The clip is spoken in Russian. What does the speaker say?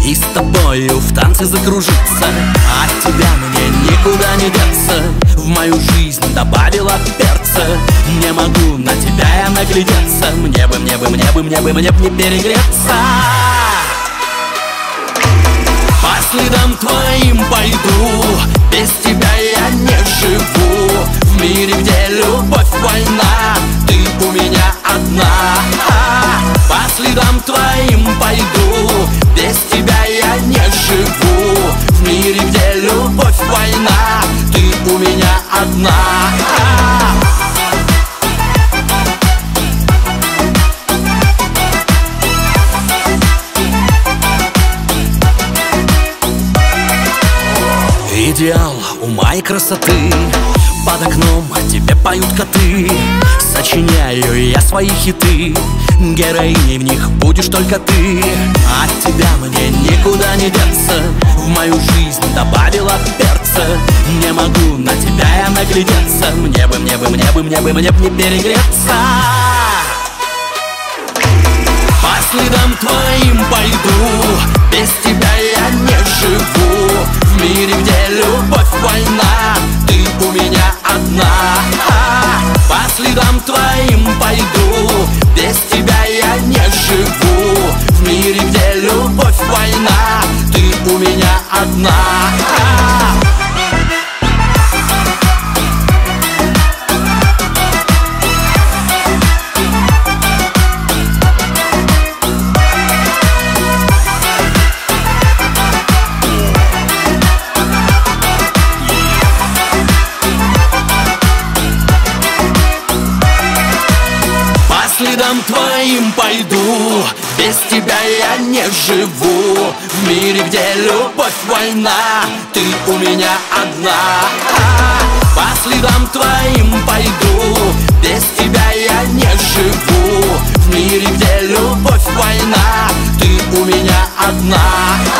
и с тобою в танце закружиться. От тебя мне никуда не деться, в мою жизнь добавила перца. Не могу на тебя я наглядеться, мне бы не перегреться. По следам твоим пойду, без тебя я не живу. В мире, где любовь война, ты у меня одна. По следам твоим пойду, без тебя я не живу. В мире, где любовь война, ты у меня одна. Идеал ума и красоты, под окном тебе поют коты. Сочиняю я свои хиты, героиней в них будешь только ты. От тебя мне никуда не деться, в мою жизнь добавила перца. Не могу на тебя я наглядеться, мне бы не перегреться. По следам твоим пойду, без тебя я не живу. В мире, где любовь война, ты у меня одна. По следам твоим пойду, без тебя я не живу. В мире, где любовь война, ты у меня одна. По следам твоим пойду, без тебя я не живу. В мире, где любовь война, ты у меня одна. По следам твоим пойду, без тебя я не живу. В мире, где любовь война, ты у меня одна.